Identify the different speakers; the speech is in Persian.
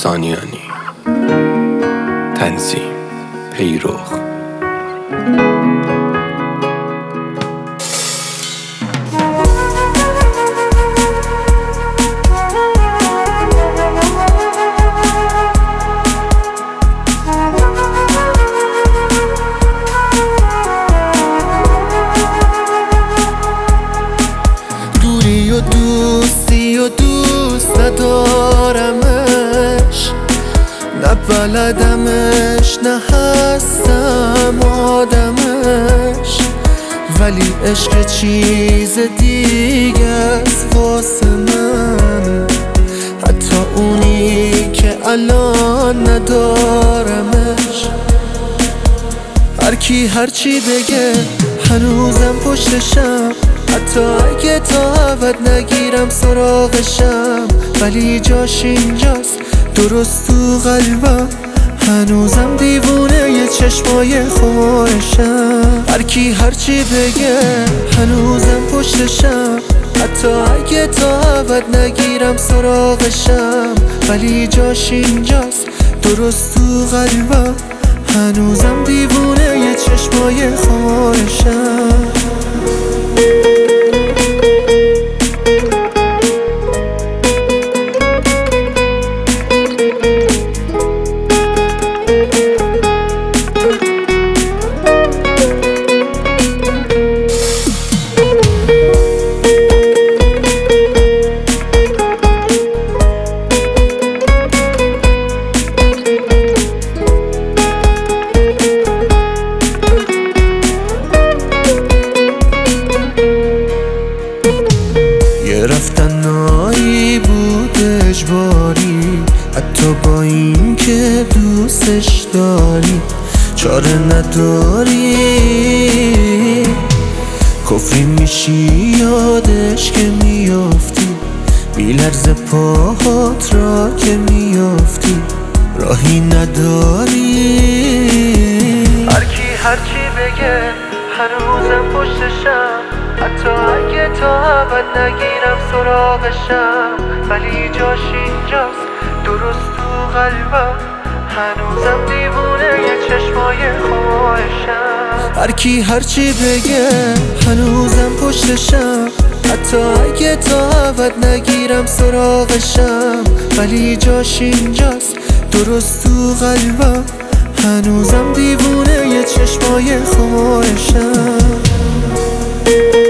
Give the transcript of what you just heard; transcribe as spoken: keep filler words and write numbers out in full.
Speaker 1: سانیانی. تنظیم پیروخ.
Speaker 2: دوری و دوستی و دوست ندارمش، نه بلدمش نه هستم آدمش، ولی عشق چیز دیگه است واسه من، حتی اونی که الان ندارمش. هر کی هر چی بگه هنوزم پشتشم، حتی اگه تا ابد نگیرم سراغشم، ولی جاش اینجاست درست تو قلبم، هنوزم دیوونه یه چشمای خورشم. هر کی هر چی بگه هنوزم پشتشم، حتی اگه تا ابد نگیرم سراغشم، ولی جاش اینجاست درست تو قلبم، هنوزم دیوونه یه چشمای خورشم. یه رفتنایی بود اجباری، حتی با این که دوستش داری چاره نداری، کفری میشی یادش که میافتی، میلرزه پاهات را که میافتی، راهی نداری. هر کی هر چی بگه هنوزم پشتشم، حتی اگه تا ابد نگیرم سراغشم، ولی جاش اینجاست درست تو قلبم، هنوزم دیوونه یه چشمای خواهشم. هر کی هر چی بگه هنوزم پشتشم، حتی اگه تا ابد نگیرم سراغشم، ولی جاش اینجاست درست تو قلبم، هنوزم دیوونه یه چشمای خواهشم.